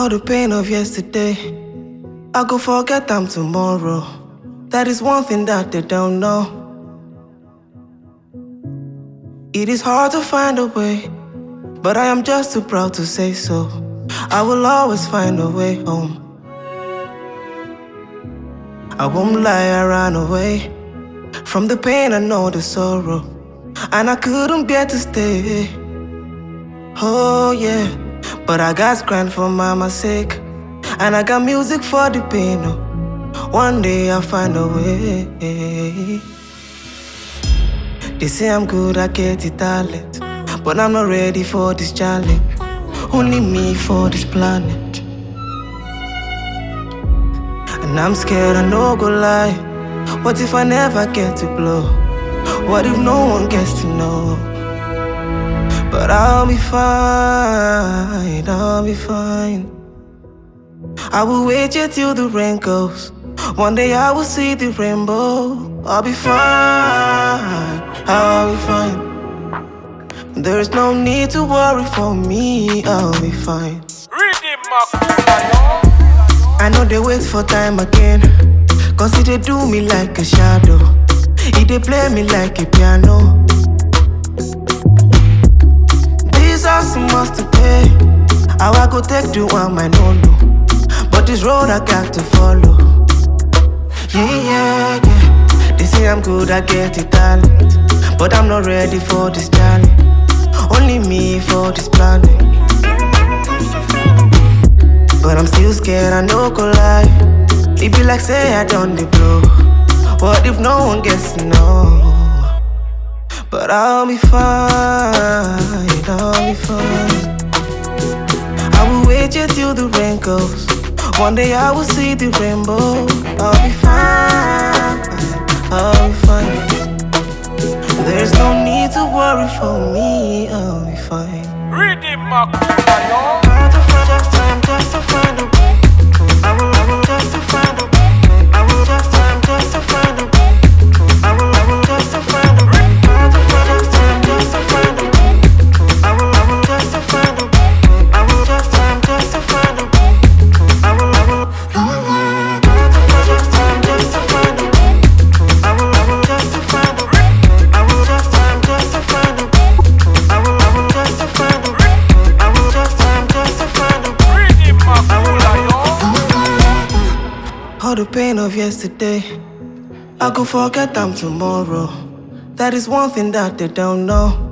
All the pain of yesterday, I go forget them tomorrow. That is one thing that they don't know. It is hard to find a way, but I am just too proud to say so. I will always find a way home. I won't lie, I ran away from the pain, I know the sorrow, and I couldn't bear to stay. Oh yeah, but I got grind for mama's sake, and I got music for the pain. Oh, one day I'll find a way. They say I'm good, I get the talent, but I'm not ready for this challenge. Only me for this planet. And I'm scared, I no go lie. What if I never get to blow? What if no one gets to know? But I'll be fine, I'll be fine. I will wait here till the rain goes. One day I will see the rainbow. I'll be fine, I'll be fine. There's no need to worry for me, I'll be fine. I know they wait for time again, cause it they do me like a shadow. It they play me like a piano. These are some must to pay. How I go take the one my no. But this road I got to follow. Yeah. They say I'm good, I get the talent, but I'm not ready for this challenge. Only me for this planet. But I'm still scared, I no go lie. It be like say I done the blow. What if no one gets to know? But I'll be fine, I'll be fine. I will wait here till the rain goes. One day I will see the rainbow. I'll be fine, I'll be fine. There's no need to worry for me, I'll be fine. Just to find a way. I will just to find a way. I will just to find a way. I will just to find a way. Just to find a way. I will just to find a way. I will just to find a way. I will just to find a way. I will just to find a way. I will just to find a way. I will just to find a way. I will just to find a way. All the pain of yesterday, I go forget them tomorrow. That is one thing that they don't know.